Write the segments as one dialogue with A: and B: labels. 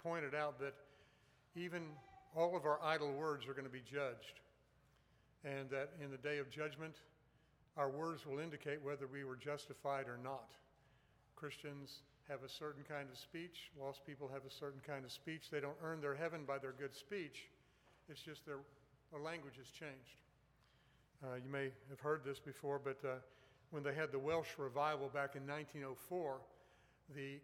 A: pointed out that even all of our idle words are going to be judged, and that in the day of judgment, our words will indicate whether we were justified or not. Christians have a certain kind of speech. Lost people have a certain kind of speech. They don't earn their heaven by their good speech. It's just their language has changed. You may have heard this before, but when they had the Welsh revival back in 1904, the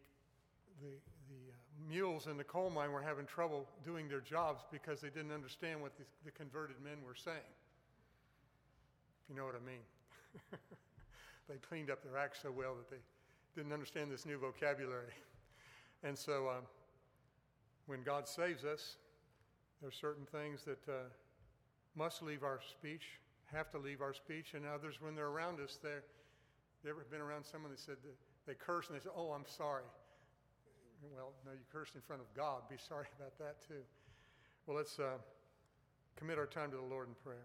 A: mules in the coal mine were having trouble doing their jobs because they didn't understand what the converted men were saying, if you know what I mean. They cleaned up their act so well that they didn't understand this new vocabulary. And so when God saves us, there are certain things that must leave our speech, have to leave our speech, and others, when they're around us, you ever been around someone that said they curse and they say, "Oh, I'm sorry." Well, no, you cursed in front of God. Be sorry about that too. Well, let's commit our time to the Lord in prayer.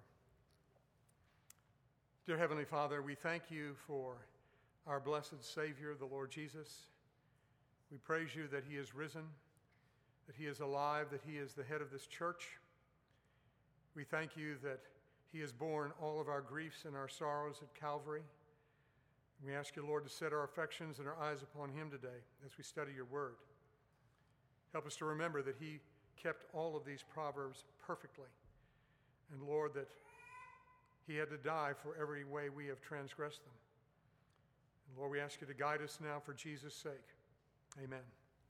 A: Dear Heavenly Father, we thank you for our blessed Savior, the Lord Jesus. We praise you that he is risen, that he is alive, that he is the head of this church. We thank you that he has borne all of our griefs and our sorrows at Calvary. We ask you, Lord, to set our affections and our eyes upon him today as we study your word. Help us to remember that he kept all of these proverbs perfectly. And Lord, that he had to die for every way we have transgressed them. And Lord, we ask you to guide us now for Jesus' sake. Amen.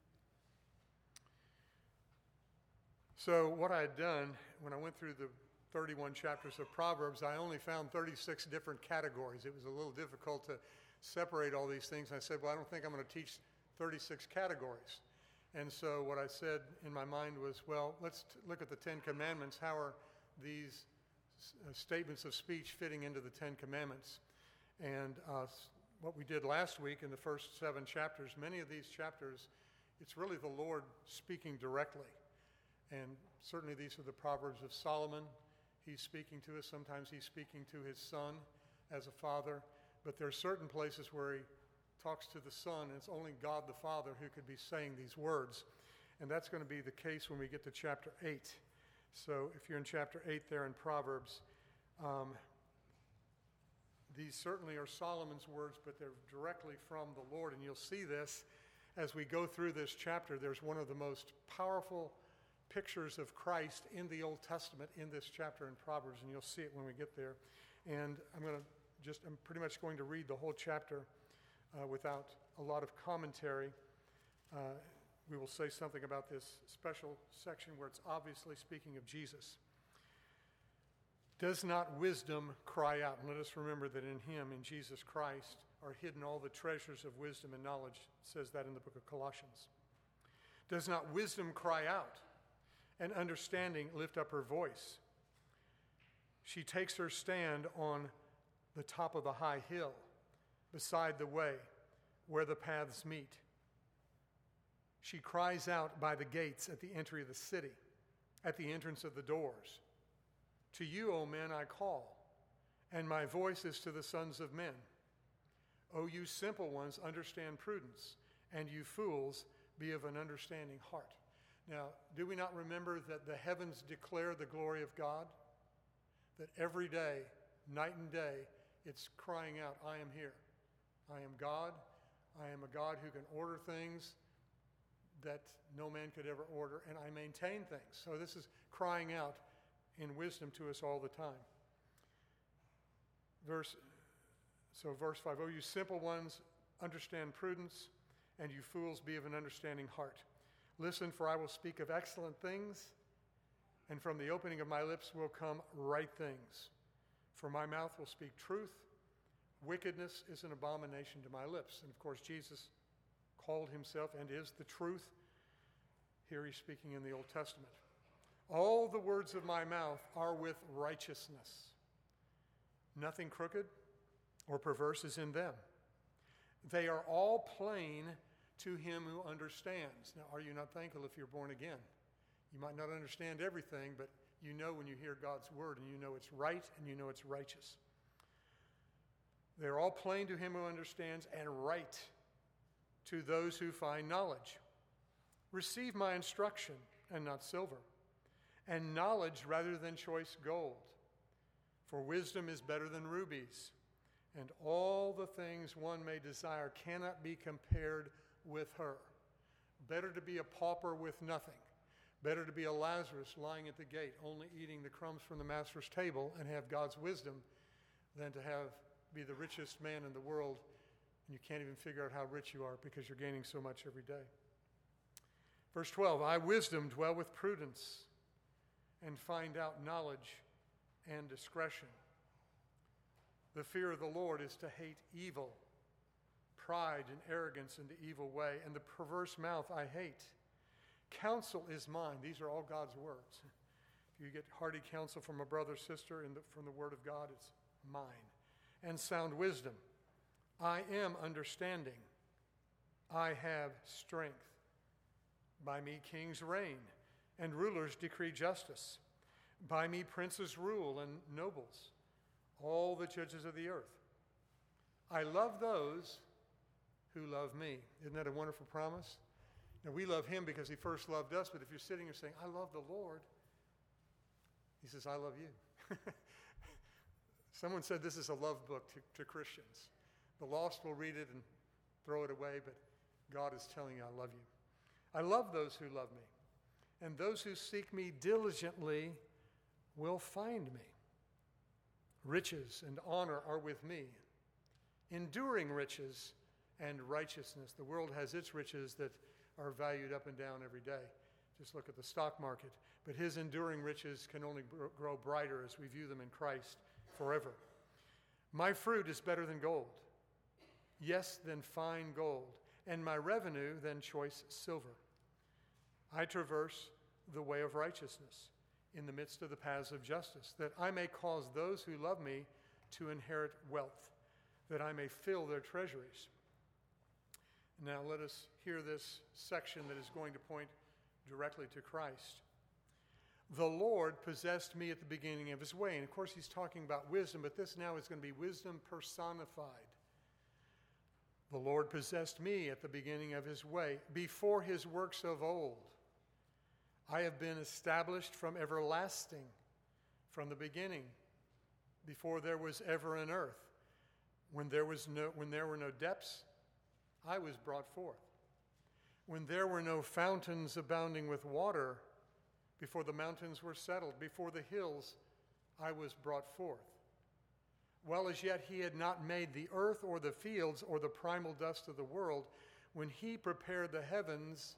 A: So what I had done when I went through the 31 chapters of Proverbs, I only found 36 different categories. It was a little difficult to separate all these things. I said, well, I don't think I'm going to teach 36 categories. And so what I said in my mind was, well, let's look at the Ten Commandments. How are these statements of speech fitting into the Ten Commandments? And what we did last week in the first 7 chapters, many of these chapters, it's really the Lord speaking directly. And certainly these are the Proverbs of Solomon. He's speaking to us. Sometimes he's speaking to his son as a father. But there are certain places where he talks to the son, and it's only God the Father who could be saying these words. And that's going to be the case when we get to chapter 8. So if you're in chapter 8 there in Proverbs, these certainly are Solomon's words, but they're directly from the Lord. And you'll see this as we go through this chapter. There's one of the most powerful pictures of Christ in the Old Testament in this chapter in Proverbs, and you'll see it when we get there. And I'm pretty much going to read the whole chapter without a lot of commentary. We will say something about this special section where it's obviously speaking of Jesus. Does not wisdom cry out? And let us remember that in him, in Jesus Christ, are hidden all the treasures of wisdom and knowledge. It says that in the book of Colossians. Does not wisdom cry out, and understanding lift up her voice? She takes her stand on the top of a high hill, beside the way where the paths meet. She cries out by the gates at the entry of the city, at the entrance of the doors. To you, O men, I call, and my voice is to the sons of men. O you simple ones, understand prudence, and you fools, be of an understanding heart. Now, do we not remember that the heavens declare the glory of God? That every day, night and day, it's crying out, I am here. I am God. I am a God who can order things that no man could ever order, and I maintain things. So this is crying out in wisdom to us all the time. Verse 5, O you simple ones, understand prudence, and you fools, be of an understanding heart. Listen, for I will speak of excellent things, and from the opening of my lips will come right things. For my mouth will speak truth. Wickedness is an abomination to my lips. And of course, Jesus called himself and is the truth. Here he's speaking in the Old Testament. All the words of my mouth are with righteousness. Nothing crooked or perverse is in them. They are all plain to him who understands. Now, are you not thankful if you're born again? You might not understand everything, but you know when you hear God's word, and you know it's right, and you know it's righteous. They're all plain to him who understands, and right to those who find knowledge. Receive my instruction and not silver, and knowledge rather than choice gold. For wisdom is better than rubies, and all the things one may desire cannot be compared with her. Better to be a pauper with nothing. Better to be a Lazarus lying at the gate, only eating the crumbs from the master's table and have God's wisdom, than to be the richest man in the world, and you can't even figure out how rich you are because you're gaining so much every day. Verse 12, I, wisdom, dwell with prudence and find out knowledge and discretion. The fear of the Lord is to hate evil, pride and arrogance and the evil way, and the perverse mouth I hate. Counsel is mine. These are all God's words. If you get hearty counsel from a brother or sister from the word of God, it's mine. And sound wisdom. I am understanding. I have strength. By me kings reign, and rulers decree justice. By me princes rule, and nobles, all the judges of the earth. I love those who love me. Isn't that a wonderful promise? Now, we love him because he first loved us, but if you're sitting here saying, I love the Lord, he says, I love you. Someone said this is a love book to Christians. The lost will read it and throw it away, but God is telling you, I love you. I love those who love me, and those who seek me diligently will find me. Riches and honor are with me, enduring riches and righteousness. The world has its riches that are valued up and down every day. Just look at the stock market. But his enduring riches can only grow brighter as we view them in Christ forever. My fruit is better than gold, yes, than fine gold, and my revenue than choice silver. I traverse the way of righteousness in the midst of the paths of justice, that I may cause those who love me to inherit wealth, that I may fill their treasuries. Now let us hear this section that is going to point directly to Christ. The Lord possessed me at the beginning of his way. And of course he's talking about wisdom, but this now is going to be wisdom personified. The Lord possessed me at the beginning of his way, before his works of old. I have been established from everlasting, from the beginning, before there was ever an earth. When there were no depths, I was brought forth. When there were no fountains abounding with water, before the mountains were settled, before the hills, I was brought forth. While as yet he had not made the earth or the fields or the primal dust of the world, when he prepared the heavens,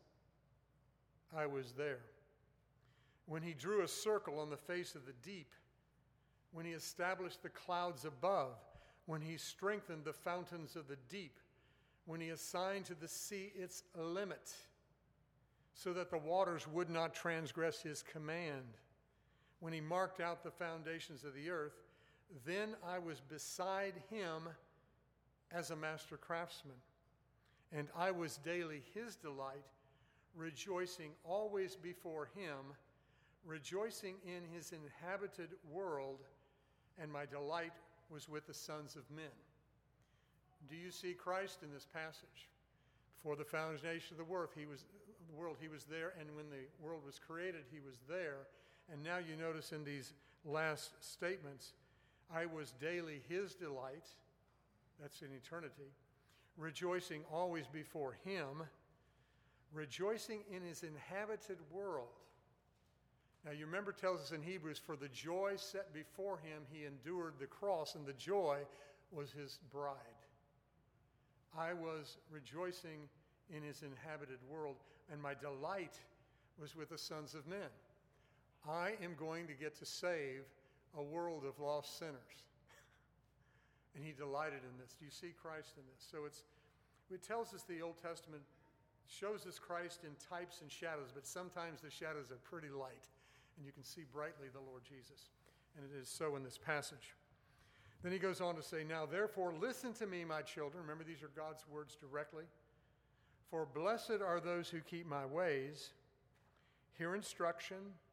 A: I was there. When he drew a circle on the face of the deep, when he established the clouds above, when he strengthened the fountains of the deep, when he assigned to the sea its limit, so that the waters would not transgress his command, when he marked out the foundations of the earth, then I was beside him as a master craftsman, and I was daily his delight, rejoicing always before him, rejoicing in his inhabited world, and my delight was with the sons of men. Do you see Christ in this passage? Before the foundation of the world, he was there, and when the world was created, he was there. And now you notice in these last statements, I was daily his delight, that's in eternity, rejoicing always before him, rejoicing in his inhabited world. Now you remember, it tells us in Hebrews, for the joy set before him, he endured the cross, and the joy was his bride. I was rejoicing in his inhabited world, and my delight was with the sons of men. I am going to get to save a world of lost sinners. And he delighted in this. Do you see Christ in this? So it tells us the Old Testament shows us Christ in types and shadows, but sometimes the shadows are pretty light, and you can see brightly the Lord Jesus. And it is so in this passage. Then he goes on to say, now therefore listen to me, my children. Remember, these are God's words directly. For blessed are those who keep my ways, hear instruction,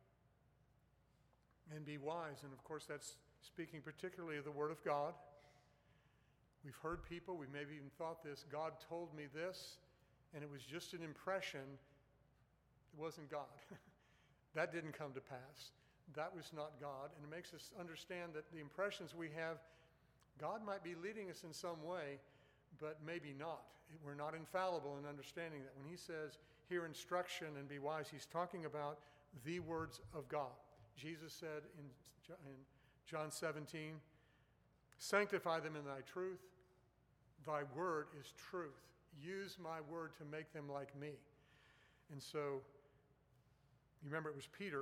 A: and be wise. And of course, that's speaking particularly of the Word of God. We've heard people, we maybe even thought this, God told me this, and it was just an impression, It wasn't God. That didn't come to pass. That was not God. And it makes us understand that the impressions we have, God might be leading us in some way, but maybe not. We're not infallible in understanding that. When he says, hear instruction and be wise, he's talking about the words of God. Jesus said in John 17, sanctify them in thy truth. Thy word is truth. Use my word to make them like me. And so, you remember it was Peter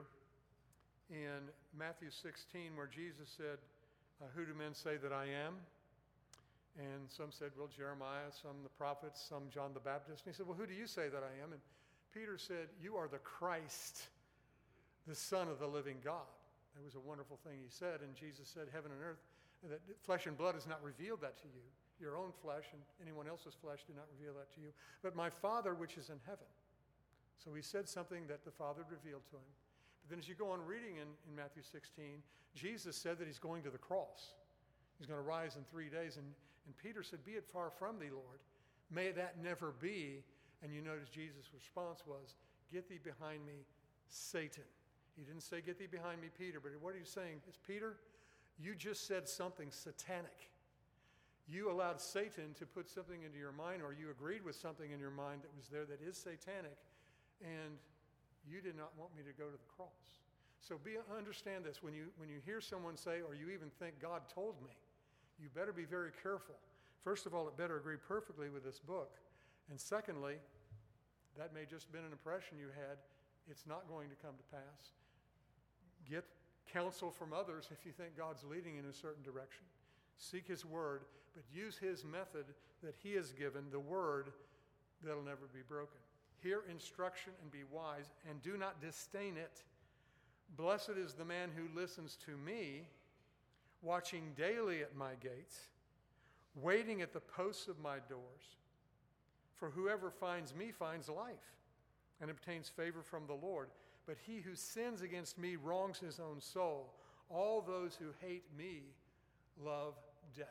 A: in Matthew 16 where Jesus said, who do men say that I am? And some said, well, Jeremiah, some the prophets, some John the Baptist. And he said, well, who do you say that I am? And Peter said, you are the Christ, the Son of the living God. That was a wonderful thing he said. And Jesus said, heaven and earth, that flesh and blood has not revealed that to you. Your own flesh and anyone else's flesh did not reveal that to you. But my Father which is in heaven. So he said something that the Father revealed to him. But then as you go on reading in Matthew 16, Jesus said that he's going to the cross. He's going to rise in 3 days. And Peter said, be it far from thee, Lord. May that never be. And you notice Jesus' response was, get thee behind me, Satan. He didn't say, get thee behind me, Peter. But what are you saying? It's Peter, you just said something satanic. You allowed Satan to put something into your mind, or you agreed with something in your mind that was there that is satanic, and you did not want me to go to the cross. So understand this. When you hear someone say, or you even think God told me, you better be very careful. First of all, it better agree perfectly with this book. And secondly, that may just have been an impression you had. It's not going to come to pass. Get counsel from others if you think God's leading in a certain direction. Seek his word, but use his method that he has given, the word that'll never be broken. Hear instruction and be wise, and do not disdain it. Blessed is the man who listens to me, watching daily at my gates, waiting at the posts of my doors. For whoever finds me finds life and obtains favor from the Lord. But he who sins against me wrongs his own soul. All those who hate me love death.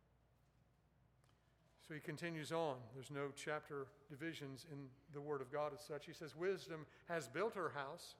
A: So he continues on. There's no chapter divisions in the Word of God as such. He says, wisdom has built her house.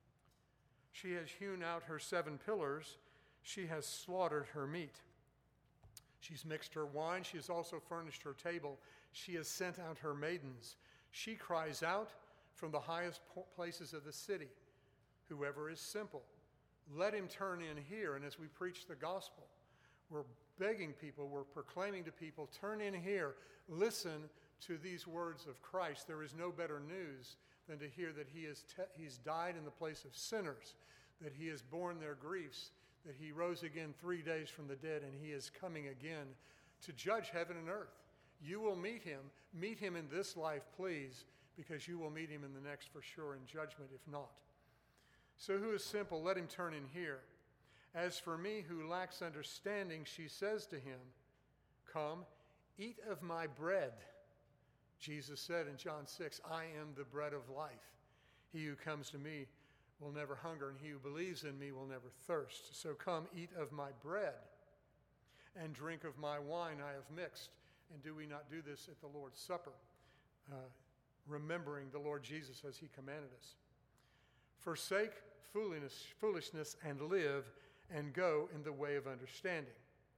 A: She has hewn out her 7 pillars. She has slaughtered her meat. She's mixed her wine. She has also furnished her table. She has sent out her maidens. She cries out from the highest places of the city, whoever is simple, let him turn in here. And as we preach the gospel, we're begging people, we're proclaiming to people, turn in here, listen to these words of Christ. There is no better news than to hear that he's died in the place of sinners, that he has borne their griefs, that he rose again 3 days from the dead, and he is coming again to judge heaven and earth. You will meet him in this life, please, because you will meet him in the next for sure in judgment, if not. So who is simple? Let him turn in here. As for me who lacks understanding, she says to him, come, eat of my bread. Jesus said in John 6, I am the bread of life. He who comes to me will never hunger, and he who believes in me will never thirst. So come, eat of my bread and drink of my wine I have mixed. And do we not do this at the Lord's Supper, remembering the Lord Jesus as he commanded us? Forsake foolishness and live, and go in the way of understanding.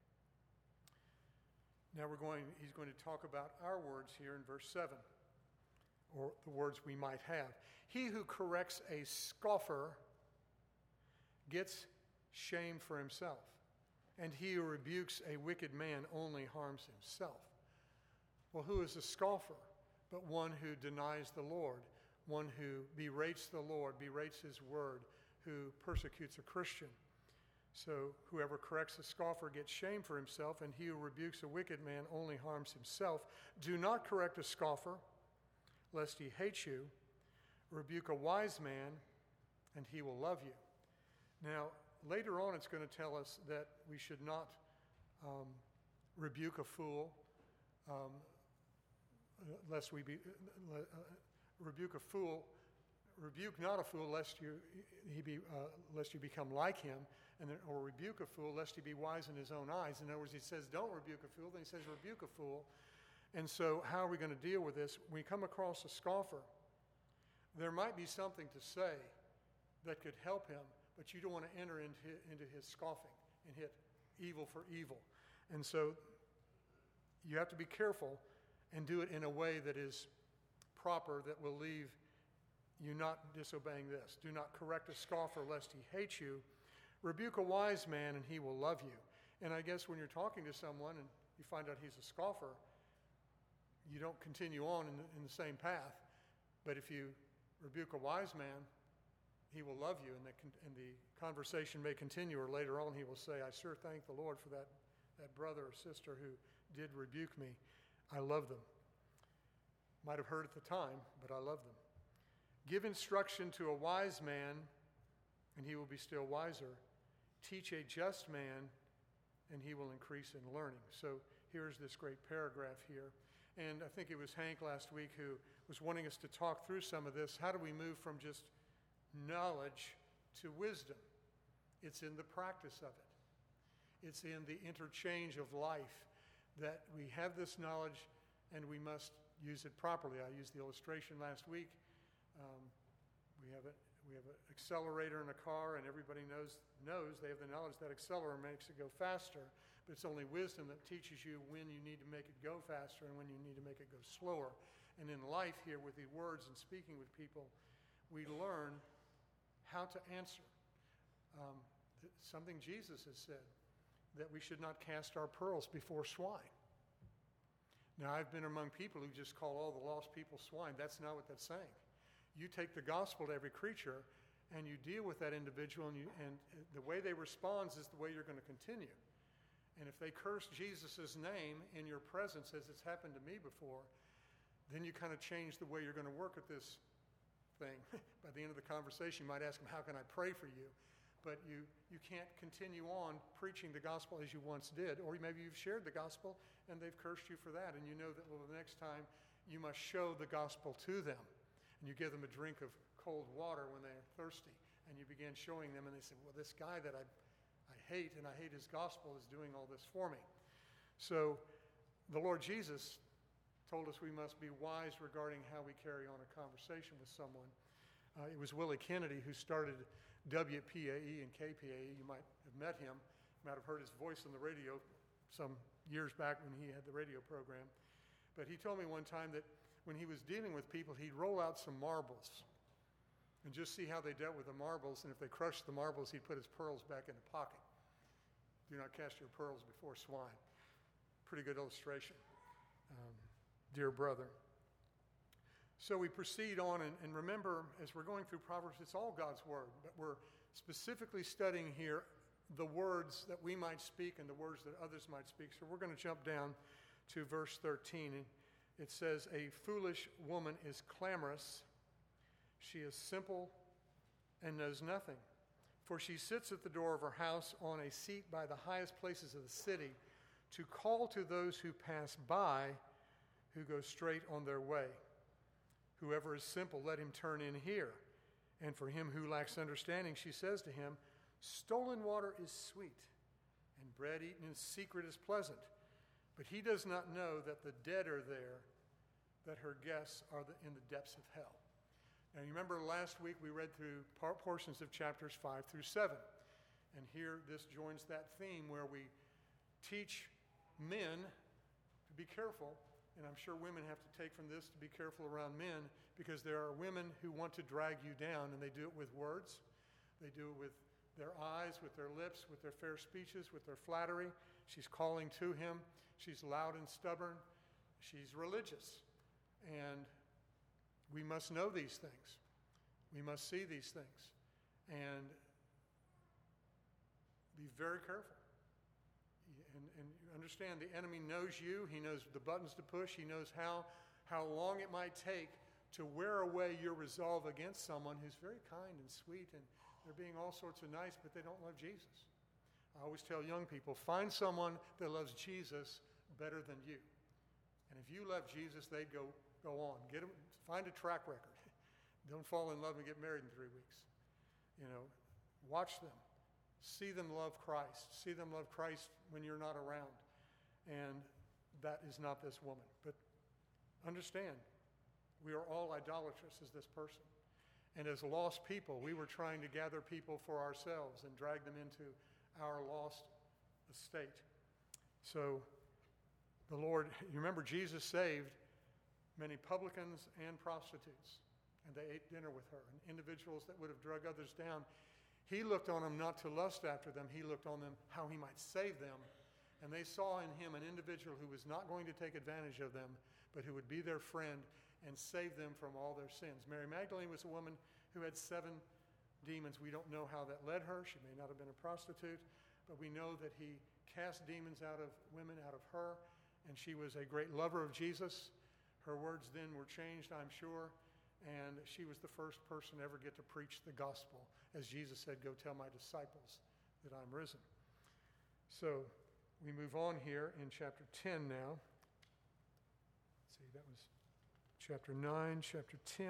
A: Now he's going to talk about our words here in verse 7, or the words we might have. He who corrects a scoffer gets shame for himself, and he who rebukes a wicked man only harms himself. Well, who is a scoffer but one who denies the Lord, one who berates the Lord, berates his word, who persecutes a Christian? So whoever corrects a scoffer gets shame for himself, and he who rebukes a wicked man only harms himself. Do not correct a scoffer, lest he hate you. Rebuke a wise man, and he will love you. Now, later on, it's going to tell us that we should not rebuke a fool, lest we be rebuke a fool. Rebuke not a fool, lest you become like him, or rebuke a fool, lest he be wise in his own eyes. In other words, he says, don't rebuke a fool. Then he says, rebuke a fool. And so how are we going to deal with this? When we come across a scoffer, There might be something to say that could help him, but you don't want to enter into his scoffing and hit evil for evil. And so you have to be careful and do it in a way that is proper, that will leave you not disobeying this. Do not correct a scoffer lest he hate you. Rebuke a wise man and he will love you. And I guess when you're talking to someone and you find out he's a scoffer, you don't continue on in the same path. But if you rebuke a wise man, he will love you, and the conversation may continue, or later on he will say, I sure thank the Lord for that brother or sister who did rebuke me. I love them. Might have hurt at the time, but I love them. Give instruction to a wise man, and he will be still wiser. Teach a just man, and he will increase in learning. So here's this great paragraph here. And I think it was Hank last week who was wanting us to talk through some of this. How do we move from just knowledge to wisdom? It's in the practice of it. It's in the interchange of life that we have this knowledge and we must use it properly. I used the illustration last week. We have an accelerator in a car, and everybody knows they have the knowledge that accelerator makes it go faster, but it's only wisdom that teaches you when you need to make it go faster and when you need to make it go slower. And in life here, with the words and speaking with people, we learn how to answer. Something Jesus has said, that we should not cast our pearls before swine. Now, I've been among people who just call all the lost people swine. That's not what that's saying. You take the gospel to every creature, and you deal with that individual, and the way they respond is the way you're going to continue. And if they curse Jesus' name in your presence, as it's happened to me before, then you kind of change the way you're going to work at this thing. By the end of the conversation, you might ask them, how can I pray for you? But you can't continue on preaching the gospel as you once did. Or maybe you've shared the gospel and they've cursed you for that. And you know that, well, the next time you must show the gospel to them. And you give them a drink of cold water when they're thirsty. And you begin showing them, and they say, well, this guy that I hate and I hate his gospel is doing all this for me. So the Lord Jesus told us we must be wise regarding how we carry on a conversation with someone. It was Willie Kennedy who started WPAE and KPAE. You might have met him. You might have heard his voice on the radio some years back when he had the radio program. But he told me one time that when he was dealing with people, he'd roll out some marbles and just see how they dealt with the marbles. And if they crushed the marbles, he'd put his pearls back in the pocket. Do not cast your pearls before swine. Pretty good illustration, dear brother. So we proceed on, and remember, as we're going through Proverbs, it's all God's word, but we're specifically studying here the words that we might speak and the words that others might speak. So we're going to jump down to verse 13. And it says, a foolish woman is clamorous. She is simple and knows nothing. For she sits at the door of her house on a seat by the highest places of the city to call to those who pass by, who go straight on their way. Whoever is simple, let him turn in here. And for him who lacks understanding, she says to him, stolen water is sweet, and bread eaten in secret is pleasant. But he does not know that the dead are there, that her guests are in the depths of hell. Now, you remember last week we read through portions of chapters 5 through 7. And here this joins that theme where we teach men to be careful. And I'm sure women have to take from this to be careful around men, because there are women who want to drag you down, and they do it with words. They do it with their eyes, with their lips, with their fair speeches, with their flattery. She's calling to him. She's loud and stubborn. She's religious. And we must know these things. We must see these things. And be very careful. And understand, the enemy knows you. He knows the buttons to push. He knows how long it might take to wear away your resolve against someone who's very kind and sweet, and they're being all sorts of nice, but they don't love Jesus. I always tell young people, find someone that loves Jesus better than you. And if you love Jesus, they'd go on. Find a track record. Don't fall in love and get married in 3 weeks. Watch them. See them love Christ. See them love Christ when you're not around. And that is not this woman. But understand, we are all idolatrous as this person. And as lost people, we were trying to gather people for ourselves and drag them into our lost estate. So the Lord, you remember Jesus saved many publicans and prostitutes, and they ate dinner with her, and individuals that would have drug others down. He looked on them not to lust after them. He looked on them how he might save them. And they saw in him an individual who was not going to take advantage of them, but who would be their friend and save them from all their sins. Mary Magdalene was a woman who had 7 demons. We don't know how that led her. She may not have been a prostitute, but we know that he cast demons out of women, out of her, and she was a great lover of Jesus. Her words then were changed, I'm sure, and she was the first person ever get to preach the gospel. As Jesus said, go tell my disciples that I'm risen. So we move on here in chapter 10 now. Let's see, that was chapter 9, chapter 10.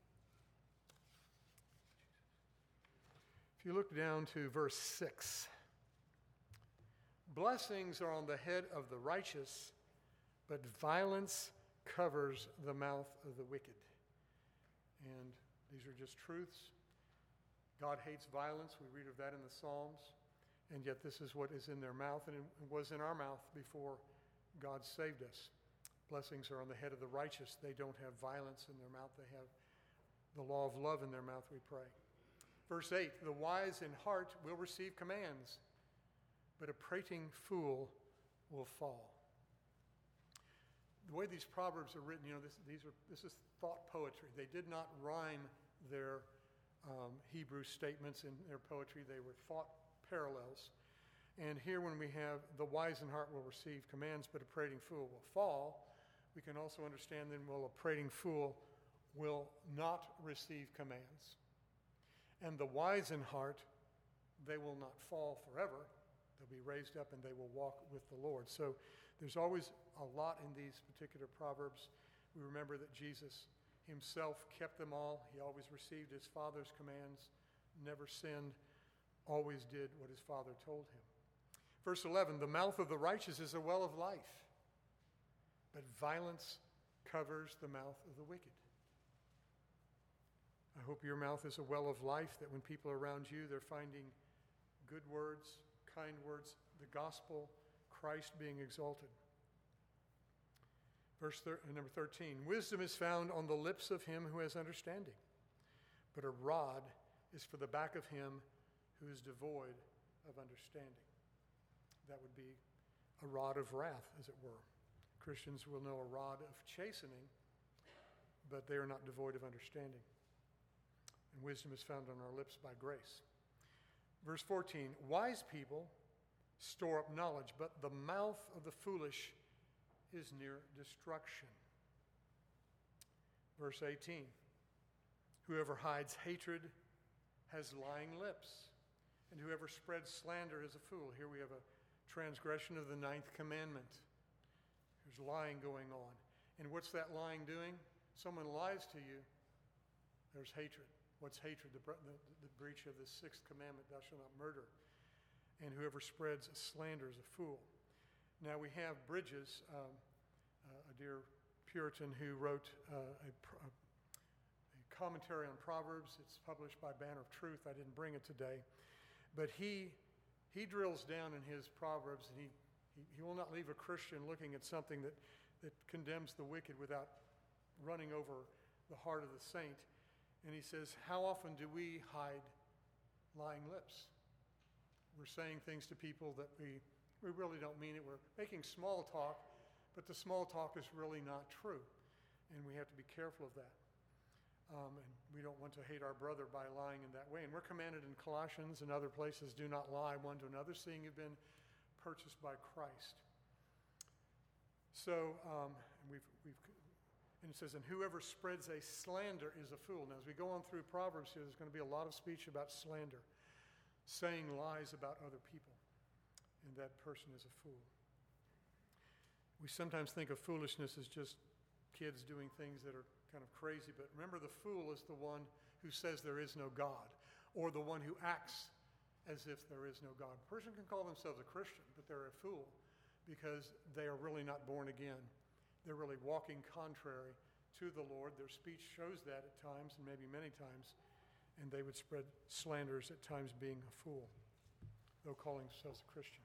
A: If you look down to verse 6, blessings are on the head of the righteous, but violence covers the mouth of the wicked. And these are just truths. God hates violence. We read of that in the Psalms. And yet this is what is in their mouth, and it was in our mouth before God saved us. Blessings are on the head of the righteous. They don't have violence in their mouth. They have the law of love in their mouth, we pray. Verse 8, the wise in heart will receive commands, but a prating fool will fall. The way these proverbs are written, this is thought poetry. They did not rhyme their Hebrew statements in their poetry. They were thought parallels. And here when we have the wise in heart will receive commands, but a prating fool will fall, we can also understand then, well, a prating fool will not receive commands. And the wise in heart, they will not fall forever. They'll be raised up and they will walk with the Lord. So there's always a lot in these particular proverbs. We remember that Jesus himself kept them all. He always received his Father's commands, never sinned, always did what his Father told him. Verse 11, the mouth of the righteous is a well of life, but violence covers the mouth of the wicked. I hope your mouth is a well of life, that when people are around you, they're finding good words, kind words, the gospel, Christ being exalted. Number 13, wisdom is found on the lips of him who has understanding, but a rod is for the back of him who is devoid of understanding. That would be a rod of wrath, as it were. Christians will know a rod of chastening, but they are not devoid of understanding. And wisdom is found on our lips by grace. Verse 14, wise people store up knowledge, but the mouth of the foolish is near destruction. Verse 18, whoever hides hatred has lying lips, and whoever spreads slander is a fool. Here we have a transgression of the 9th commandment. There's lying going on. And what's that lying doing? Someone lies to you, there's hatred. What's hatred? The breach of the 6th commandment, thou shalt not murder. And whoever spreads slander is a fool. Now we have Bridges, a dear Puritan who wrote a commentary on Proverbs. It's published by Banner of Truth. I didn't bring it today. But he drills down in his Proverbs, and he will not leave a Christian looking at something that condemns the wicked without running over the heart of the saint. And he says, how often do we hide lying lips? We're saying things to people that we really don't mean it. We're making small talk, but the small talk is really not true. And we have to be careful of that. And we don't want to hate our brother by lying in that way. And we're commanded in Colossians and other places, do not lie one to another, seeing you've been purchased by Christ. So, and it says, and whoever spreads a slander is a fool. Now, as we go on through Proverbs here, there's going to be a lot of speech about slander, saying lies about other people, and that person is a fool. We sometimes think of foolishness as just kids doing things that are kind of crazy, but remember, the fool is the one who says there is no God, or the one who acts as if there is no God. A person can call themselves a Christian, but they're a fool because they are really not born again. They're really walking contrary to the Lord. Their speech shows that at times, and maybe many times, and they would spread slanders, at times being a fool, though calling themselves a Christian.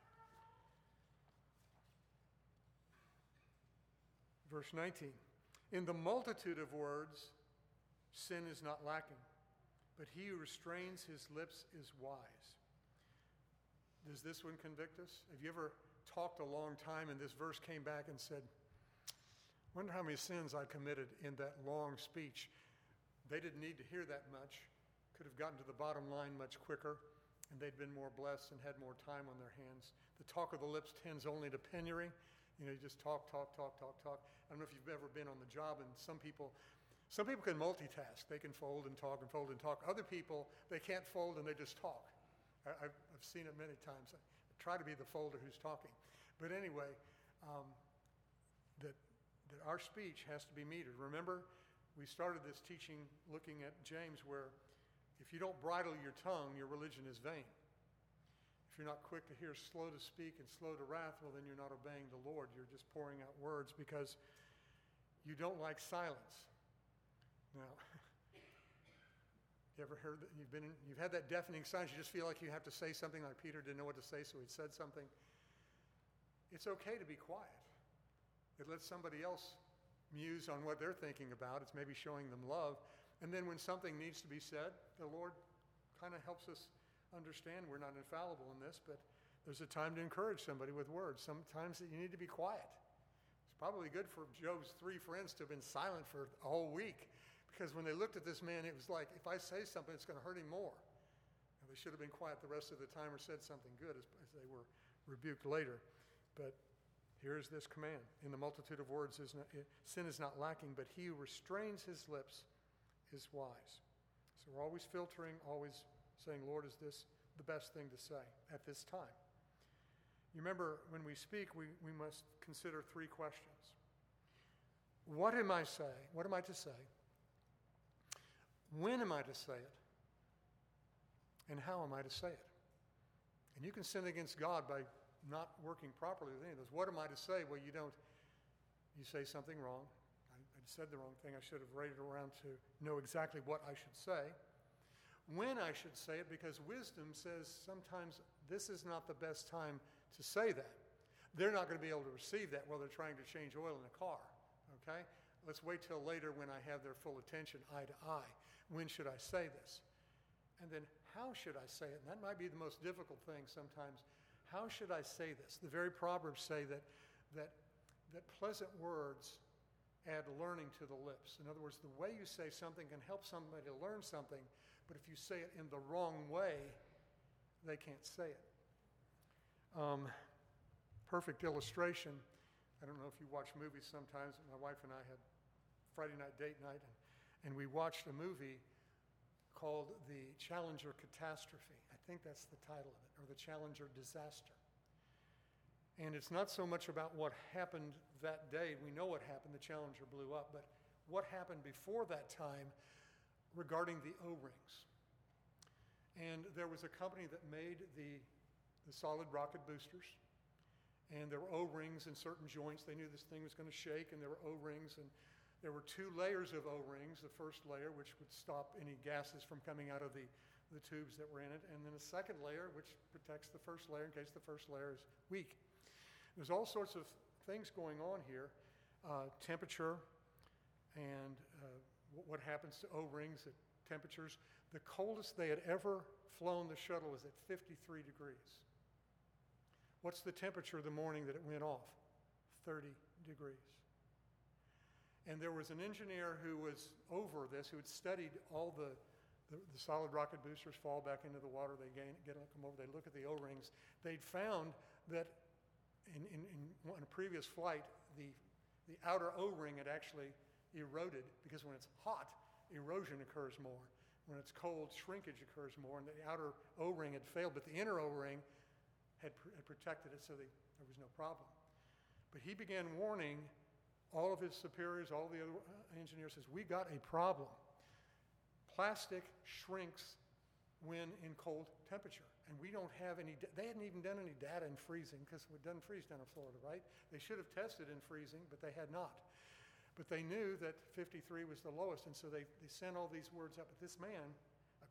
A: Verse 19, in the multitude of words, sin is not lacking, but he who restrains his lips is wise. Does this one convict us? Have you ever talked a long time and this verse came back and said, wonder how many sins I committed in that long speech? They didn't need to hear that much, could have gotten to the bottom line much quicker, and they'd been more blessed and had more time on their hands. The talk of the lips tends only to penury. You know, you just talk. I don't know if you've ever been on the job, and some people can multitask. They can fold and talk and fold and talk. Other people, they can't fold and they just talk. I've seen it many times. I try to be the folder who's talking. But anyway, that our speech has to be metered. Remember, we started this teaching looking at James where if you don't bridle your tongue, your religion is vain. If you're not quick to hear, slow to speak, and slow to wrath, well, then you're not obeying the Lord. You're just pouring out words because you don't like silence. Now, you ever heard that you've had that deafening silence? You just feel like you have to say something, like Peter didn't know what to say, so he said something. It's okay to be quiet. It lets somebody else muse on what they're thinking about. It's maybe showing them love. And then when something needs to be said, the Lord kind of helps us understand we're not infallible in this, but there's a time to encourage somebody with words. Sometimes you need to be quiet. It's probably good for Job's 3 friends to have been silent for a whole week, because when they looked at this man, it was like, if I say something, it's going to hurt him more. And they should have been quiet the rest of the time or said something good as they were rebuked later. But here's this command. In the multitude of words, sin is not lacking, but he who restrains his lips is wise. So we're always filtering, always saying, Lord, is this the best thing to say at this time? You remember, when we speak, we must consider 3 questions. What am I saying? What am I to say? When am I to say it? And how am I to say it? And you can sin against God by not working properly with any of those. What am I to say? Well, you say something wrong. I said the wrong thing. I should have waited around to know exactly what I should say. When I should say it, because wisdom says sometimes this is not the best time to say that. They're not going to be able to receive that while they're trying to change oil in a car, okay? Let's wait till later when I have their full attention, eye to eye. When should I say this? And then how should I say it? And that might be the most difficult thing sometimes. How should I say this? The very Proverbs say that pleasant words add learning to the lips. In other words, the way you say something can help somebody to learn something, but if you say it in the wrong way, they can't say it. Perfect illustration. I don't know if you watch movies sometimes. My wife and I had Friday night date night, and we watched a movie called The Challenger Catastrophe. I think that's the title of it, or The Challenger Disaster. And it's not so much about what happened that day. We know what happened. The Challenger blew up. But what happened before that time regarding the O-rings. And there was a company that made the solid rocket boosters. And there were O-rings in certain joints. They knew this thing was going to shake, and there were O-rings. And there were 2 layers of O-rings. The first layer, which would stop any gases from coming out of the tubes that were in it. And then a second layer, which protects the first layer in case the first layer is weak. There's all sorts of things going on here. Temperature and what happens to O-rings at temperatures. The coldest they had ever flown the shuttle was at 53 degrees. What's the temperature the morning that it went off? 30 degrees. And there was an engineer who was over this, who had studied all the solid rocket boosters fall back into the water. They come over, they look at the O-rings. They'd found that in a previous flight, the outer O-ring had actually eroded, because when it's hot, erosion occurs more. When it's cold, shrinkage occurs more, and the outer O-ring had failed, but the inner O-ring had protected it, so there was no problem. But he began warning all of his superiors, all the other engineers, says, we got a problem. Plastic shrinks when in cold temperature. And we don't have any, they hadn't even done any data in freezing, because it doesn't freeze down in Florida, right? They should have tested in freezing, but they had not. But they knew that 53 was the lowest, and so they sent all these words up. But this man,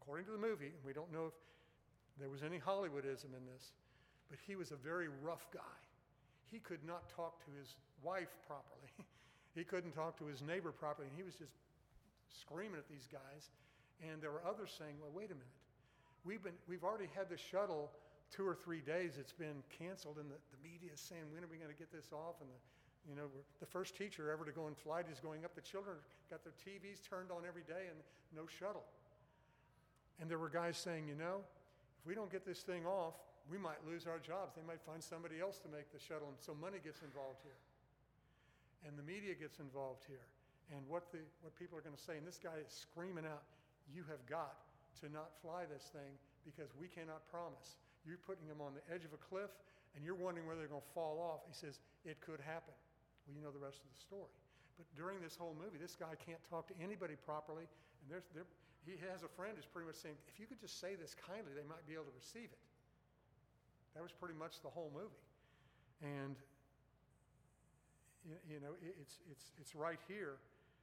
A: according to the movie, and we don't know if there was any Hollywoodism in this, but he was a very rough guy. He could not talk to his wife properly. He couldn't talk to his neighbor properly, and he was just screaming at these guys. And there were others saying, well, wait a minute. We've already had the shuttle 2 or 3 days. It's been canceled, and the media is saying, when are we going to get this off? And the first teacher ever to go in flight is going up. The children got their TVs turned on every day and no shuttle. And there were guys saying, if we don't get this thing off, we might lose our jobs. They might find somebody else to make the shuttle. And so money gets involved here. And the media gets involved here. And what people are going to say, and this guy is screaming out, you have got to not fly this thing because we cannot promise. You're putting them on the edge of a cliff, and you're wondering whether they're going to fall off. He says, it could happen. Well, you know the rest of the story. But during this whole movie, this guy can't talk to anybody properly, and he has a friend who's pretty much saying, if you could just say this kindly, they might be able to receive it. That was pretty much the whole movie. And, it's right here.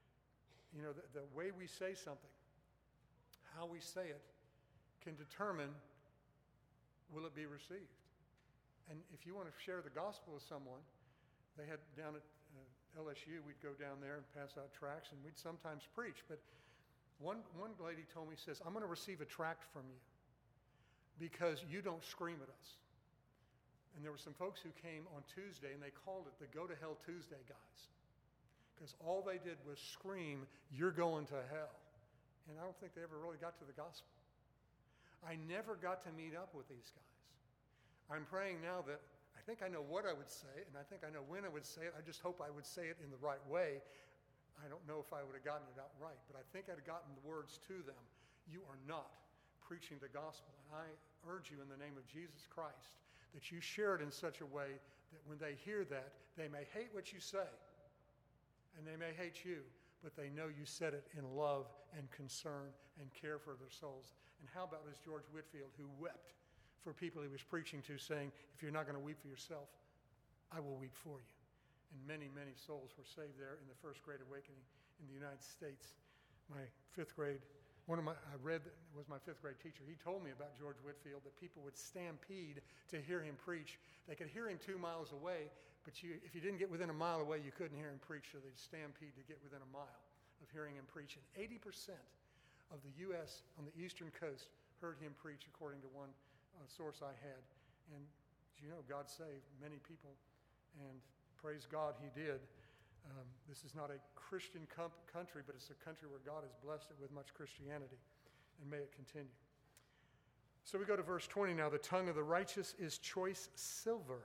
A: The way we say something, how we say it, can determine will it be received. And if you want to share the gospel with someone, they had down at LSU, we'd go down there and pass out tracts, and we'd sometimes preach. But one lady told me, says, I'm going to receive a tract from you because you don't scream at us. And there were some folks who came on Tuesday, and they called it the Go to Hell Tuesday guys, because all they did was scream, you're going to hell. And I don't think they ever really got to the gospel. I never got to meet up with these guys. I'm praying now that I think I know what I would say, and I think I know when I would say it. I just hope I would say it in the right way. I don't know if I would have gotten it out right, but I think I'd gotten the words to them. You are not preaching the gospel. And I urge you in the name of Jesus Christ that you share it in such a way that when they hear that, they may hate what you say, and they may hate you, but they know you said it in love and concern and care for their souls. And how about this George Whitefield, who wept for people he was preaching to, saying, if you're not going to weep for yourself, I will weep for you. And many, many souls were saved there in the First Great Awakening in the United States. My fifth grade, I read that it was my fifth grade teacher. He told me about George Whitefield, that people would stampede to hear him preach. They could hear him 2 miles away, but if you didn't get within a mile away, you couldn't hear him preach, so they'd stampede to get within a mile of hearing him preach. And 80% of the U.S. on the eastern coast heard him preach, according to one source I had. And as you know, God saved many people, and praise God he did. This is not a Christian country, but it's a country where God has blessed it with much Christianity, and may it continue. So we go to verse 20 now. The tongue of the righteous is choice silver.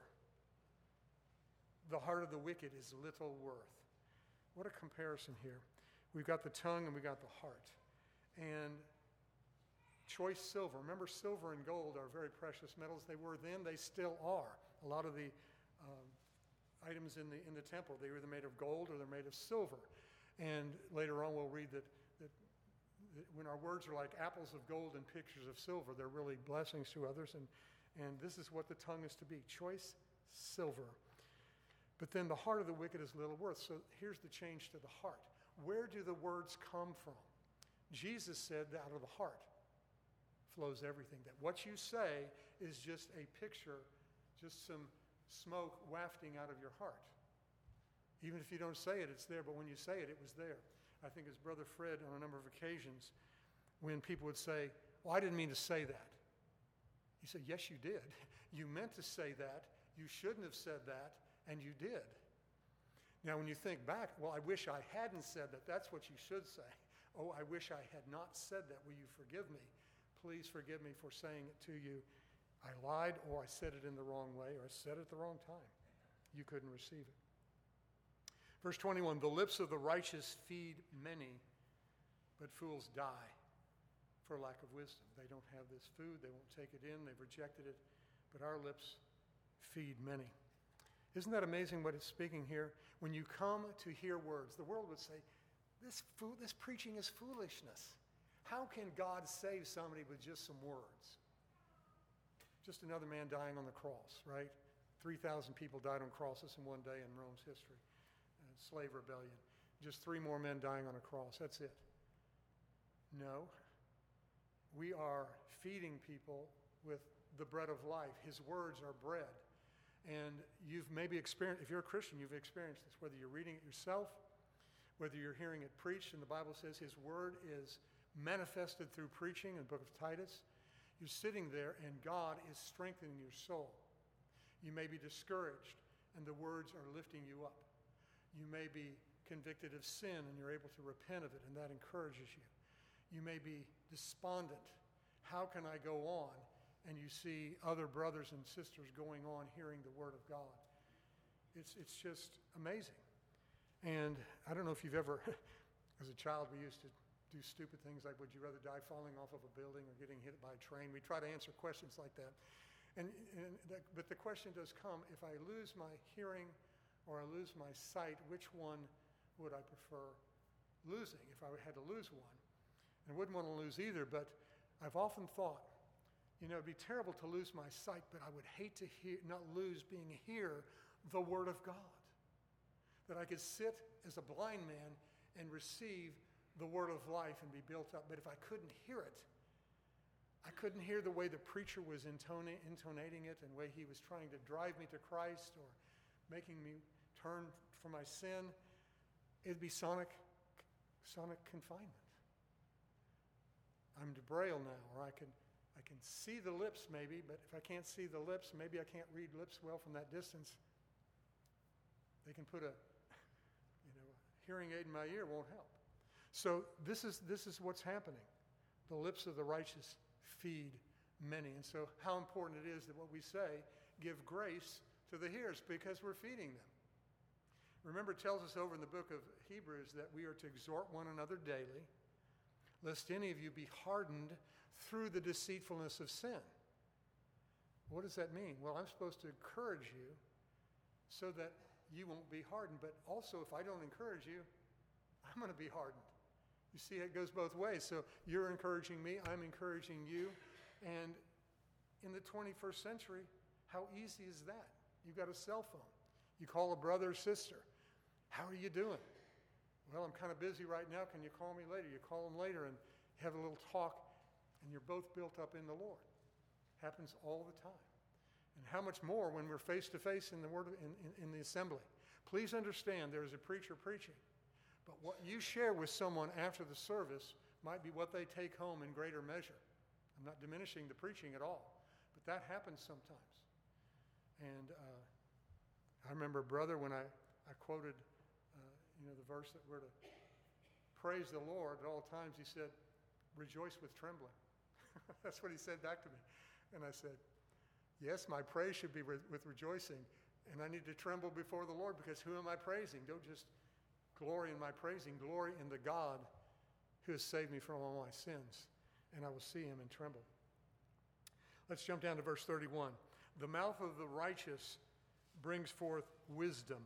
A: The heart of the wicked is little worth. What a comparison here. We've got the tongue and we got the heart. And choice silver. Remember, silver and gold are very precious metals. They were then, they still are. A lot of the items in the temple, they're either made of gold or they're made of silver. And later on we'll read that when our words are like apples of gold and pictures of silver, they're really blessings to others. And this is what the tongue is to be, choice silver. But then the heart of the wicked is little worth. So here's the change to the heart. Where do the words come from? Jesus said that out of the heart flows everything. That what you say is just a picture, just some smoke wafting out of your heart. Even if you don't say it, it's there, but when you say it, it was there. I think as Brother Fred, on a number of occasions, when people would say, well, I didn't mean to say that. He said, yes, you did. You meant to say that. You shouldn't have said that, and you did. Now, when you think back, well, I wish I hadn't said that. That's what you should say. Oh, I wish I had not said that. Will you forgive me? Please forgive me for saying it to you. I lied, or I said it in the wrong way, or I said it at the wrong time. You couldn't receive it. Verse 21, the lips of the righteous feed many, but fools die for lack of wisdom. They don't have this food. They won't take it in. They've rejected it. But our lips feed many. Isn't that amazing what it's speaking here? When you come to hear words, the world would say, this preaching is foolishness. How can God save somebody with just some words? Just another man dying on the cross, right? 3,000 people died on crosses in one day in Rome's history. Slave rebellion. Just 3 more men dying on a cross. That's it. No. we are feeding people with the bread of life. His words are bread. And you've maybe experienced, if you're a Christian, you've experienced this, whether you're reading it yourself, whether you're hearing it preached, and the Bible says his word is manifested through preaching in the book of Titus. You're sitting there and God is strengthening your soul. You may be discouraged and the words are lifting you up. You may be convicted of sin and you're able to repent of it, and that encourages you. You may be despondent. How can I go on? And you see other brothers and sisters going on hearing the word of God. It's just amazing. And I don't know if you've ever, as a child, we used to do stupid things like, would you rather die falling off of a building or getting hit by a train? We try to answer questions like that. But the question does come, if I lose my hearing or I lose my sight, which one would I prefer losing if I had to lose one? And I wouldn't want to lose either, but I've often thought, it'd be terrible to lose my sight, but I would hate to not lose being hear the word of God. That I could sit as a blind man and receive the word of life and be built up. But if I couldn't hear it, I couldn't hear the way the preacher was intonating it and the way he was trying to drive me to Christ or making me turn from my sin, it'd be sonic confinement. I'm Braille now, or I can see the lips maybe, but if I can't see the lips, maybe I can't read lips well from that distance. They can put a hearing aid in my ear, won't help. So this is what's happening. The lips of the righteous feed many. And so how important it is that what we say give grace to the hearers, because we're feeding them. Remember, it tells us over in the book of Hebrews that we are to exhort one another daily, lest any of you be hardened through the deceitfulness of sin. What does that mean? Well, I'm supposed to encourage you so that you won't be hardened. But also, if I don't encourage you, I'm going to be hardened. You see, it goes both ways. So you're encouraging me, I'm encouraging you. And in the 21st century, how easy is that? You've got a cell phone. You call a brother or sister. How are you doing? Well, I'm kind of busy right now. Can you call me later? You call them later and have a little talk, and you're both built up in the Lord. Happens all the time. And how much more when we're face to face in the the assembly. Please understand, there is a preacher preaching, but what you share with someone after the service might be what they take home in greater measure. I'm not diminishing the preaching at all, but that happens sometimes. And I remember a brother when I quoted the verse that we're to praise the Lord at all times. He said, "Rejoice with trembling." That's what he said back to me. And I said, yes, my praise should be with rejoicing, and I need to tremble before the Lord, because who am I praising? Don't just glory in my praising, glory in the God who has saved me from all my sins, and I will see him and tremble. Let's jump down to verse 31. The mouth of the righteous brings forth wisdom,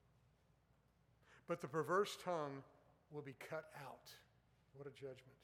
A: but the perverse tongue will be cut out. What a judgment.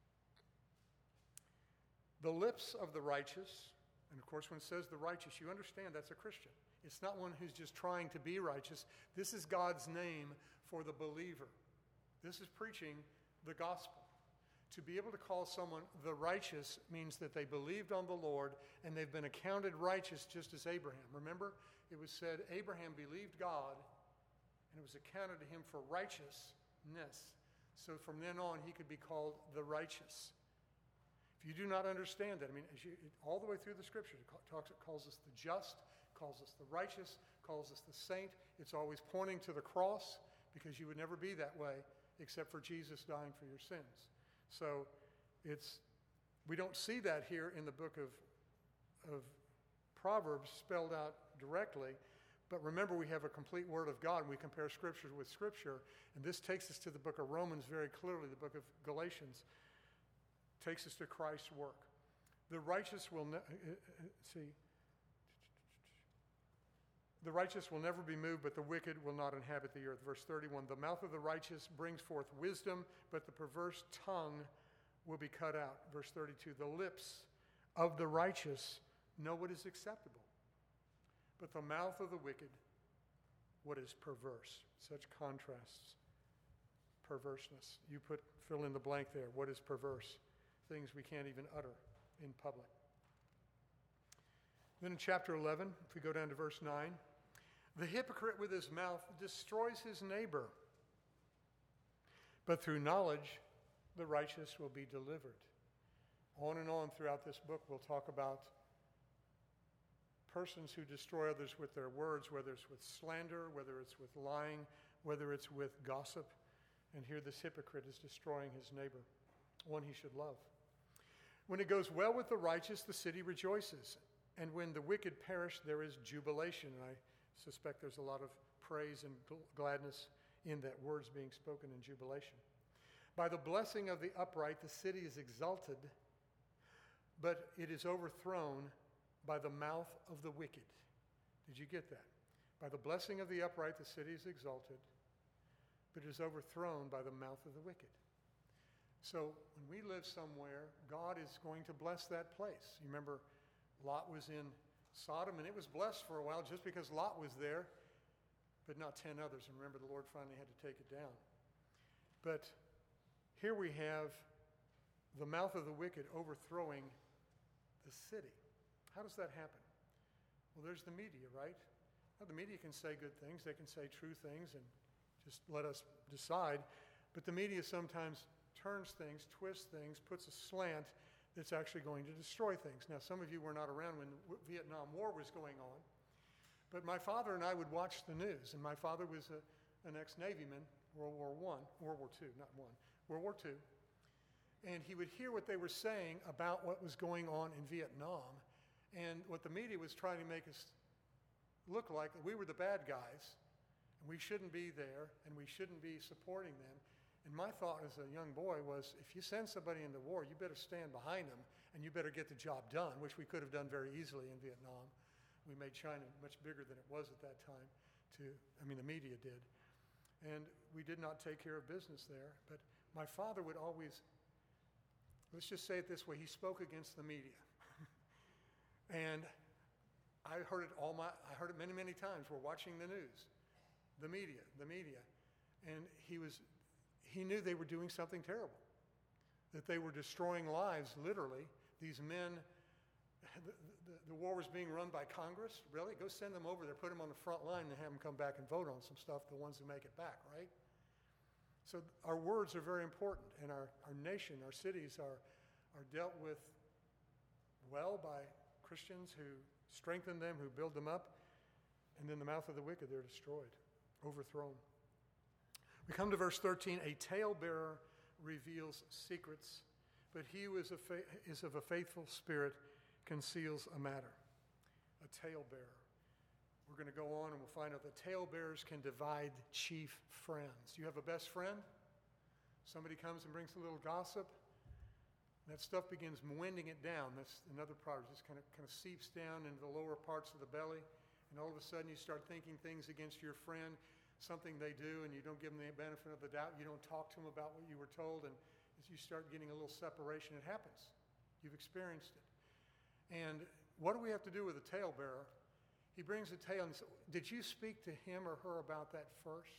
A: The lips of the righteous, and of course when it says the righteous, you understand that's a Christian. It's not one who's just trying to be righteous. This is God's name for the believer. This is preaching the gospel. To be able to call someone the righteous means that they believed on the Lord and they've been accounted righteous just as Abraham. Remember, it was said Abraham believed God and it was accounted to him for righteousness. So from then on, he could be called the righteous. If you do not understand that, all the way through the scripture, it calls us the just, calls us the righteous, calls us the saint. It's always pointing to the cross, because you would never be that way except for Jesus dying for your sins. So we don't see that here in the book of Proverbs spelled out directly. But remember, we have a complete word of God, and we compare scripture with scripture. And this takes us to the book of Romans very clearly. The book of Galatians takes us to Christ's work. The righteous will the righteous will never be moved, but the wicked will not inhabit the earth. Verse 31, the mouth of the righteous brings forth wisdom, but the perverse tongue will be cut out. Verse 32, the lips of the righteous know what is acceptable, but the mouth of the wicked, what is perverse. Such contrasts. Perverseness. You fill in the blank there. What is perverse? things we can't even utter in public. Then in chapter 11, if we go down to verse 9, the hypocrite with his mouth destroys his neighbor, but through knowledge the righteous will be delivered. On and on throughout this book, we'll talk about persons who destroy others with their words, whether it's with slander, whether it's with lying, whether it's with gossip. And here this hypocrite is destroying his neighbor, one he should love. When it goes well with the righteous, the city rejoices. And when the wicked perish, there is jubilation. And I suspect there's a lot of praise and gladness in that words being spoken in jubilation. By the blessing of the upright, the city is exalted, but it is overthrown by the mouth of the wicked. Did you get that? By the blessing of the upright, the city is exalted, but it is overthrown by the mouth of the wicked. So when we live somewhere, God is going to bless that place. You remember Lot was in Sodom, and it was blessed for a while just because Lot was there, but not 10 others. And remember, the Lord finally had to take it down. But here we have the mouth of the wicked overthrowing the city. How does that happen? Well, there's the media, right? Now, the media can say good things. They can say true things and just let us decide. But the media sometimes turns things, twists things, puts a slant that's actually going to destroy things. Now, some of you were not around when the Vietnam War was going on, but my father and I would watch the news, and my father was an ex-Navyman, World War II, and he would hear what they were saying about what was going on in Vietnam, and what the media was trying to make us look like we were the bad guys, and we shouldn't be there, and we shouldn't be supporting them. And my thought as a young boy was, if you send somebody into war, you better stand behind them, and you better get the job done, which we could have done very easily in Vietnam. We made China much bigger than it was at that time. The media did. And we did not take care of business there. But my father would always, let's just say it this way, he spoke against the media. And I heard it many, many times. We're watching the news, the media. And he knew they were doing something terrible, that they were destroying lives, literally. These men, the war was being run by Congress. Really? Go send them over there, put them on the front line, and have them come back and vote on some stuff, the ones who make it back, right? So our words are very important, and our nation, our cities are dealt with well by Christians who strengthen them, who build them up, and in the mouth of the wicked, they're destroyed, overthrown. We come to verse 13. A talebearer reveals secrets, but he who is of a faithful spirit conceals a matter. A talebearer. We're going to go on and we'll find out that talebearers can divide chief friends. You have a best friend? Somebody comes and brings a little gossip. That stuff begins winding it down. That's another part. It just kind of seeps down into the lower parts of the belly, and all of a sudden you start thinking things against your friend, something they do, and you don't give them the benefit of the doubt. You don't talk to them about what you were told, and as you start getting a little separation, it happens. You've experienced it. And what do we have to do with a talebearer? He brings a tale and says, did you speak to him or her about that first?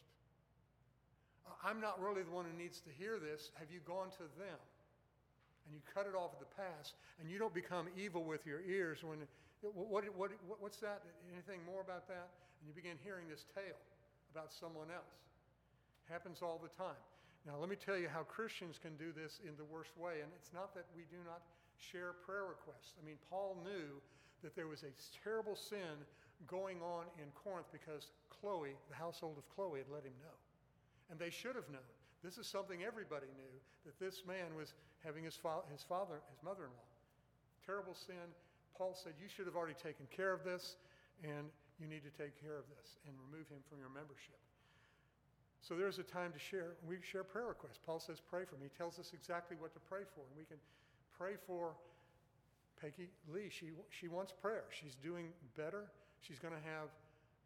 A: I'm not really the one who needs to hear this. Have you gone to them? And you cut it off at the pass, and you don't become evil with your ears when, what's that? Anything more about that? And you begin hearing this tale about someone else. Happens all the time. Now, let me tell you how Christians can do this in the worst way, and it's not that we do not share prayer requests. I mean, Paul knew that there was a terrible sin going on in Corinth because Chloe, the household of Chloe, had let him know. And they should have known. This is something everybody knew, that this man was having his mother-in-law. Terrible sin. Paul said, you should have already taken care of this, and you need to take care of this and remove him from your membership. So there's a time to share. We share prayer requests. Paul says, pray for me. He tells us exactly what to pray for. And we can pray for Peggy Lee. She wants prayer. She's doing better. She's going to have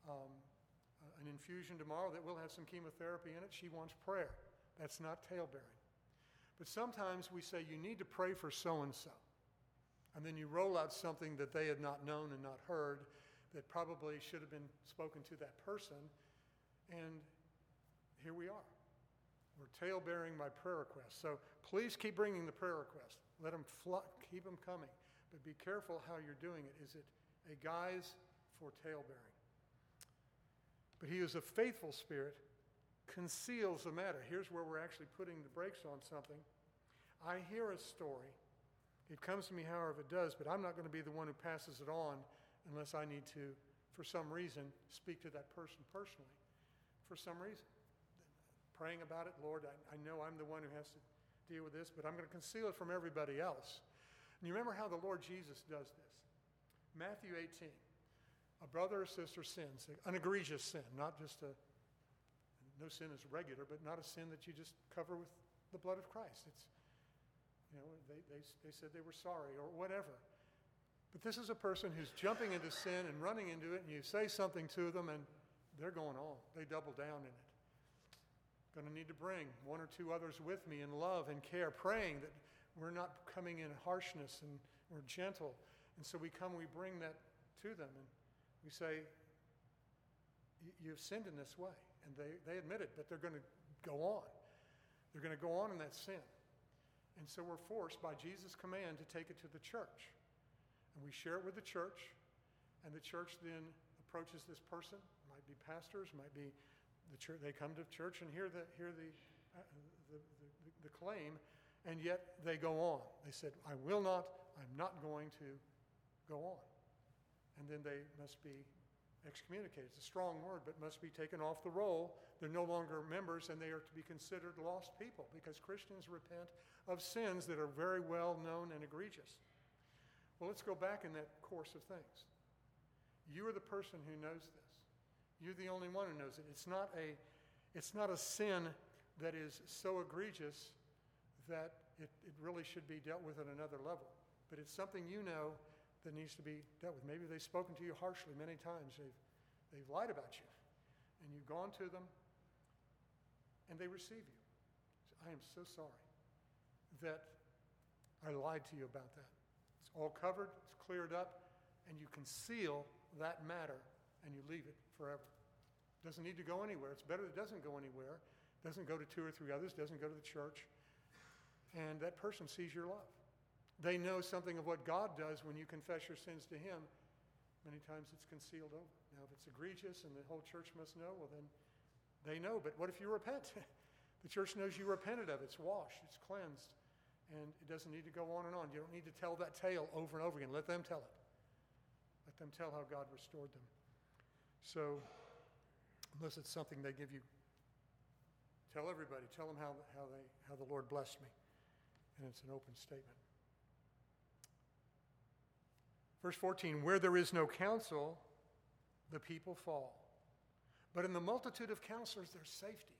A: an infusion tomorrow that will have some chemotherapy in it. She wants prayer. That's not talebearing. But sometimes we say, you need to pray for so-and-so. And then you roll out something that they had not known and not heard that probably should have been spoken to that person. And here we are. We're talebearing my prayer requests. So please keep bringing the prayer request. Let them keep them coming. But be careful how you're doing it. Is it a guise for talebearing? But he who is a faithful spirit conceals the matter. Here's where we're actually putting the brakes on something. I hear a story. It comes to me however it does, but I'm not going to be the one who passes it on unless I need to, for some reason, speak to that person personally. For some reason. Praying about it, Lord, I know I'm the one who has to deal with this, but I'm going to conceal it from everybody else. And you remember how the Lord Jesus does this. Matthew 18. A brother or sister sins, an egregious sin, not just no sin is regular, but not a sin that you just cover with the blood of Christ. It's, they said they were sorry or whatever. But this is a person who's jumping into sin and running into it, and you say something to them, and they're going on. They double down in it. Going to need to bring one or two others with me in love and care, praying that we're not coming in harshness and we're gentle. And so we bring that to them, and we say, you've sinned in this way. And they admit it, but they're going to go on. They're going to go on in that sin. And so we're forced by Jesus' command to take it to the church. And we share it with the church, and the church then approaches this person. It might be pastors, might be the church. They come to church and hear the claim, and yet they go on. They said, I'm not going to go on. And then they must be excommunicated. It's a strong word, but must be taken off the roll. They're no longer members, and they are to be considered lost people, because Christians repent of sins that are very well known and egregious. Well, let's go back in that course of things. You are the person who knows this. You're the only one who knows it. It's not a sin that is so egregious that it really should be dealt with at another level. But it's something you know that needs to be dealt with. Maybe they've spoken to you harshly many times. They've lied about you. And you've gone to them, and they receive you. I am so sorry that I lied to you about that. It's all covered, it's cleared up, and you conceal that matter, and you leave it forever. It doesn't need to go anywhere. It's better that it doesn't go anywhere. It doesn't go to two or three others, doesn't go to the church. And that person sees your love. They know something of what God does when you confess your sins to him. Many times it's concealed over. Now, if it's egregious and the whole church must know, well, then they know. But what if you repent? The church knows you repented of it. It's washed. It's cleansed. And it doesn't need to go on and on. You don't need to tell that tale over and over again. Let them tell it. Let them tell how God restored them. So, unless it's something they give you, tell everybody. Tell them how the Lord blessed me. And it's an open statement. Verse 14, where there is no counsel, the people fall. But in the multitude of counselors, there's safety.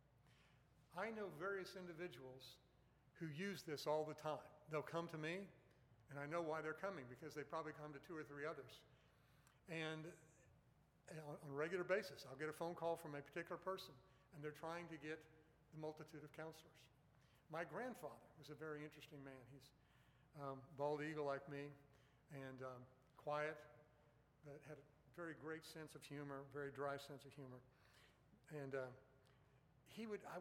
A: I know various individuals who use this all the time. They'll come to me, and I know why they're coming, because they probably come to two or three others. And on a regular basis, I'll get a phone call from a particular person, and they're trying to get the multitude of counselors. My grandfather was a very interesting man. He's bald eagle like me, and quiet, but had a very great sense of humor, very dry sense of humor. And he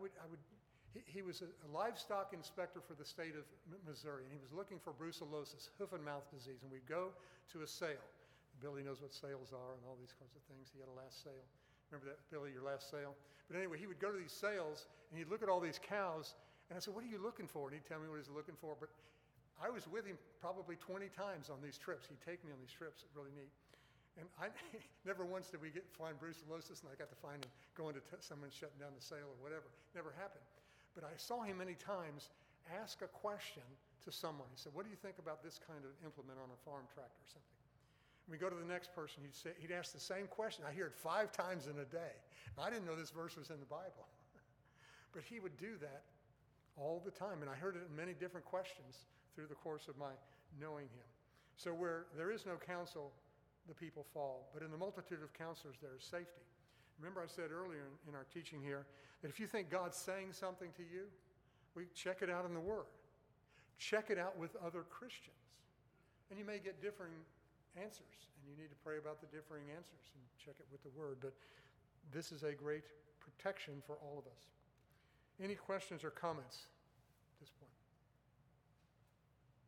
A: was a livestock inspector for the state of Missouri, and he was looking for brucellosis, hoof and mouth disease. And we'd go to a sale. Billy knows what sales are and all these kinds of things. He had a last sale. Remember that, Billy, your last sale? But anyway, he would go to these sales, and he'd look at all these cows, and I said, what are you looking for? And he'd tell me what he was looking for. But I was with him probably 20 times on these trips. He'd take me on these trips. It's really neat. And I never once did we find brucellosis, and I got to find him going to someone shutting down the sale or whatever. Never happened. But I saw him many times ask a question to someone. He said, what do you think about this kind of implement on a farm tractor or something? And we go to the next person. He'd ask the same question. I hear it 5 times in a day. I didn't know this verse was in the Bible. But he would do that all the time. And I heard it in many different questions through the course of my knowing him. So where there is no counsel, the people fall. But in the multitude of counselors, there is safety. Remember I said earlier in our teaching here that if you think God's saying something to you, we check it out in the Word. Check it out with other Christians. And you may get differing answers, and you need to pray about the differing answers and check it with the Word. But this is a great protection for all of us. Any questions or comments at this point?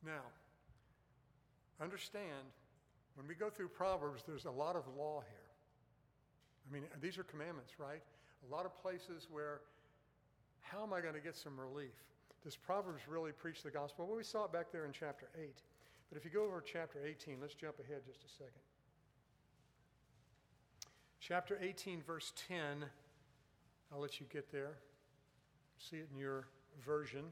A: Now, understand, when we go through Proverbs, there's a lot of law here. I mean, these are commandments, right? A lot of places where, how am I going to get some relief? Does Proverbs really preach the gospel? Well, we saw it back there in chapter 8. But if you go over to chapter 18, let's jump ahead just a second. Chapter 18, verse 10, I'll let you get there. See it in your version.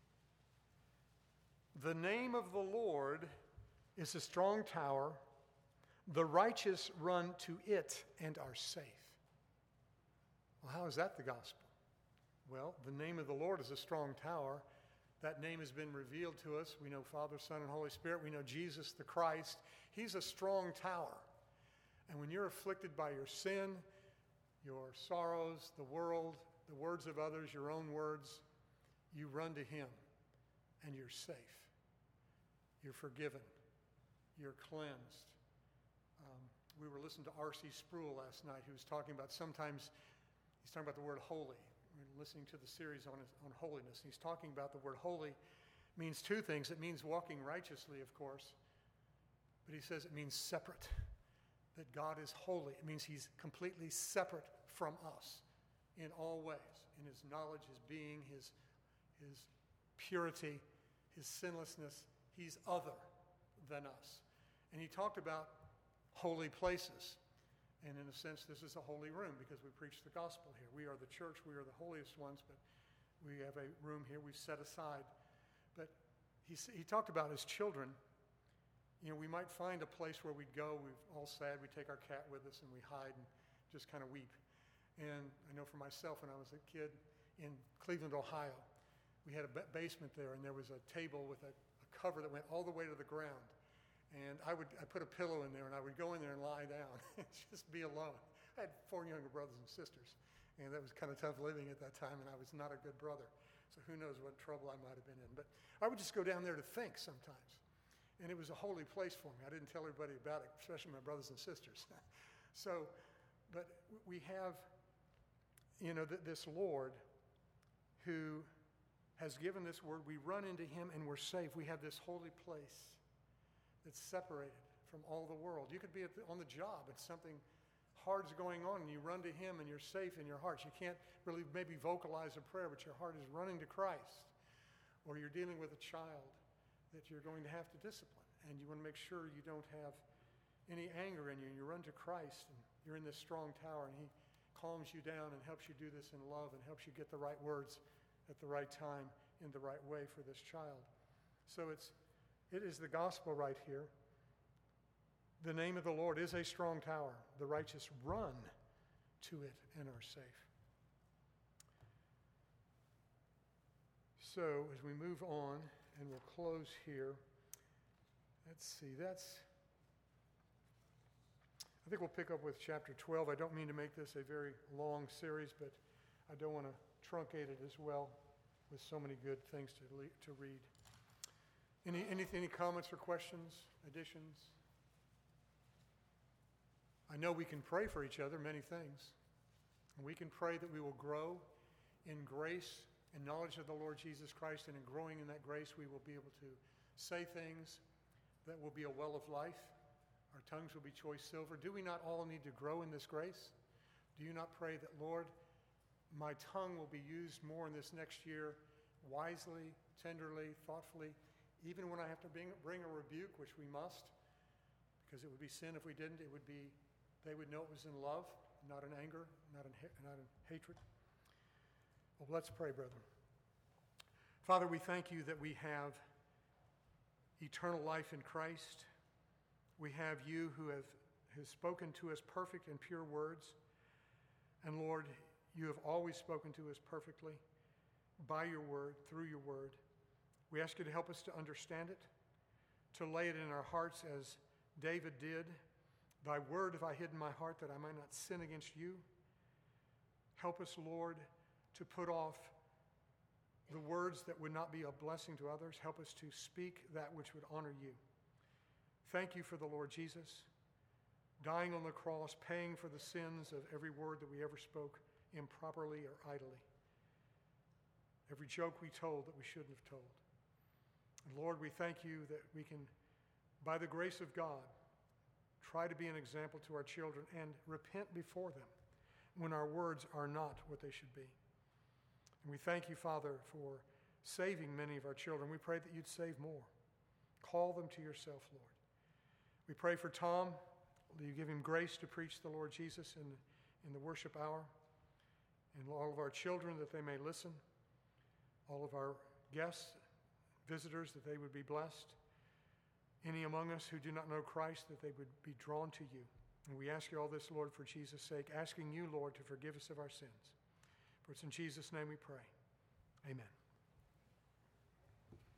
A: The name of the Lord is a strong tower. The righteous run to it and are safe. Well, how is that the gospel? Well, the name of the Lord is a strong tower. That name has been revealed to us. We know Father, Son, and Holy Spirit. We know Jesus the Christ. He's a strong tower. And when you're afflicted by your sin, your sorrows, the world, the words of others, your own words, you run to him and you're safe. You're forgiven. You're cleansed. We were listening to R.C. Sproul last night, who was talking about sometimes, he's talking about the word holy. We're listening to the series on holiness. He's talking about the word holy means two things. It means walking righteously, of course, but he says it means separate, that God is holy. It means he's completely separate from us in all ways, in his knowledge, his being, his purity, his sinlessness. He's other than us. And he talked about holy places. And in a sense, this is a holy room because we preach the gospel here. We are the church. We are the holiest ones, but we have a room here we've set aside. But he talked about his children. You know, we might find a place where we'd go. We're all sad. We take our cat with us and we hide and just kind of weep. And I know for myself, when I was a kid in Cleveland, Ohio, we had a basement there, and there was a table with a cover that went all the way to the ground. And I put a pillow in there, and I would go in there and lie down and just be alone. I had 4 younger brothers and sisters, and that was kind of tough living at that time, and I was not a good brother. So who knows what trouble I might have been in. But I would just go down there to think sometimes. And it was a holy place for me. I didn't tell everybody about it, especially my brothers and sisters. But we have, this Lord who has given this word. We run into him and we're safe. We have this holy place that's separated from all the world. You could be on the job and something hard's going on and you run to him and you're safe in your hearts. You can't really maybe vocalize a prayer, but your heart is running to Christ. Or you're dealing with a child that you're going to have to discipline, and you want to make sure you don't have any anger in you, and you run to Christ, and you're in this strong tower, and he calms you down and helps you do this in love and helps you get the right words at the right time in the right way for this child. So it is the gospel right here. The name of the Lord is a strong tower. The righteous run to it and are safe. So as we move on, and we'll close here, let's see, I think we'll pick up with chapter 12. I don't mean to make this a very long series, but I don't want to truncate it as well with so many good things to read. Any comments or questions, additions? I know we can pray for each other, many things. And we can pray that we will grow in grace and knowledge of the Lord Jesus Christ, and in growing in that grace, we will be able to say things that will be a well of life. Our tongues will be choice silver. Do we not all need to grow in this grace? Do you not pray that, Lord, my tongue will be used more in this next year wisely, tenderly, thoughtfully, even when I have to bring a rebuke, which we must, because it would be sin if we didn't. They would know it was in love, not in anger, not in hatred. Well, let's pray, brethren. Father, we thank you that we have eternal life in Christ. We have you who has spoken to us perfect and pure words. And Lord, you have always spoken to us perfectly by your word, through your word. We ask you to help us to understand it, to lay it in our hearts as David did. Thy word have I hid in my heart that I might not sin against you. Help us, Lord, to put off the words that would not be a blessing to others. Help us to speak that which would honor you. Thank you for the Lord Jesus, dying on the cross, paying for the sins of every word that we ever spoke improperly or idly. Every joke we told that we shouldn't have told. And Lord, we thank you that we can, by the grace of God, try to be an example to our children and repent before them when our words are not what they should be. And we thank you, Father, for saving many of our children. We pray that you'd save more. Call them to yourself, Lord. We pray for Tom, that you give him grace to preach the Lord Jesus in the worship hour, and all of our children that they may listen, all of our guests, visitors, that they would be blessed. Any among us who do not know Christ, that they would be drawn to you. And we ask you all this, Lord, for Jesus' sake, asking you, Lord, to forgive us of our sins. For it's in Jesus' name we pray. Amen.